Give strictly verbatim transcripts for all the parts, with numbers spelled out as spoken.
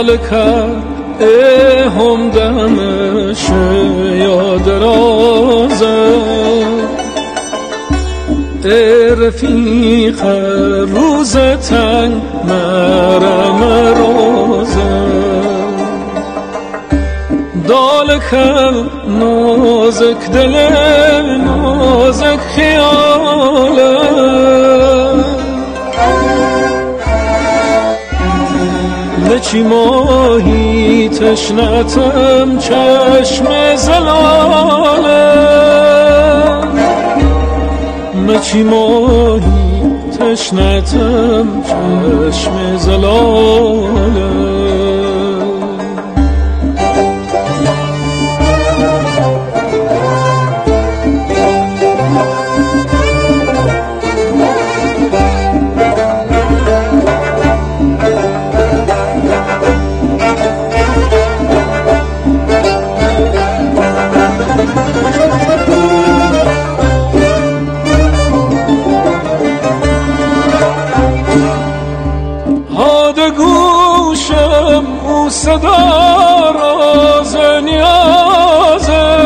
دالکر ای همدمش یا درازه ای رفیق روز تنگ مرم روزه دالکر نازک دل نازک خیاله نچی ماهی تشنتم چشم زلاله مچی ماهی تشنتم چشم زلاله گوشم او صدا راز نیازه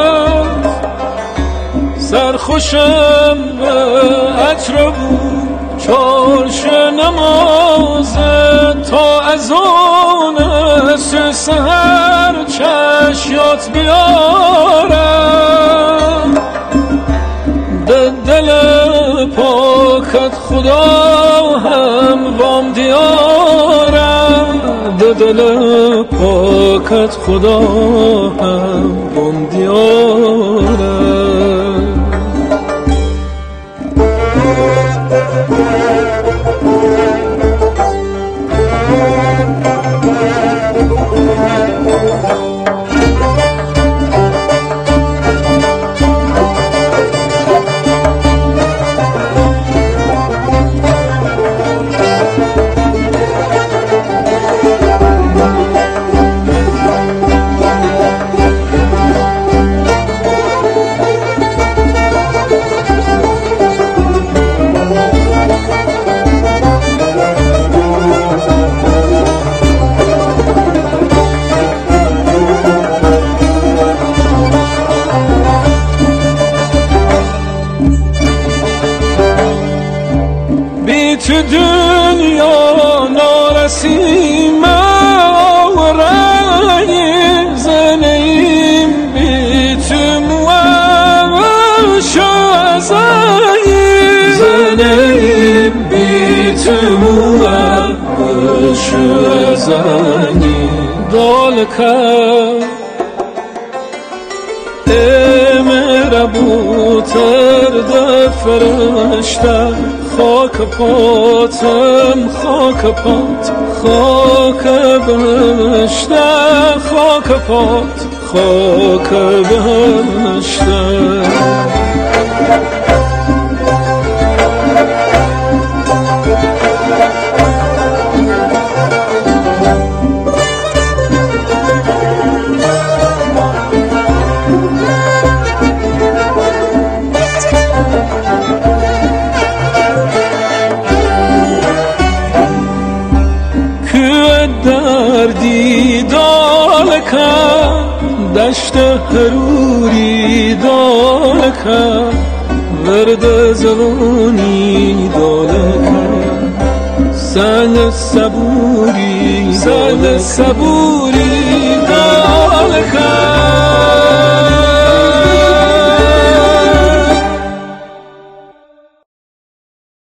سرخوشم به عطر بود چارش نمازه تا از اون سحر چشیات بیارم به دل پاکت خدا هم وام دیارم به دل پاکت خدا هم وام دیارم تو دنیا نارسیمه آورنی زنیم بی تو موش ازایی زنیم بی تو موش ازایی دالکر ای مربوطر ده فرشته خاک پاتم خاک پات خاک بهشته خاک پات خاک بهشته دردی دالکر دشت هروری دالکر ورد زبانی دالکر سنگ صبوری سنگ صبوری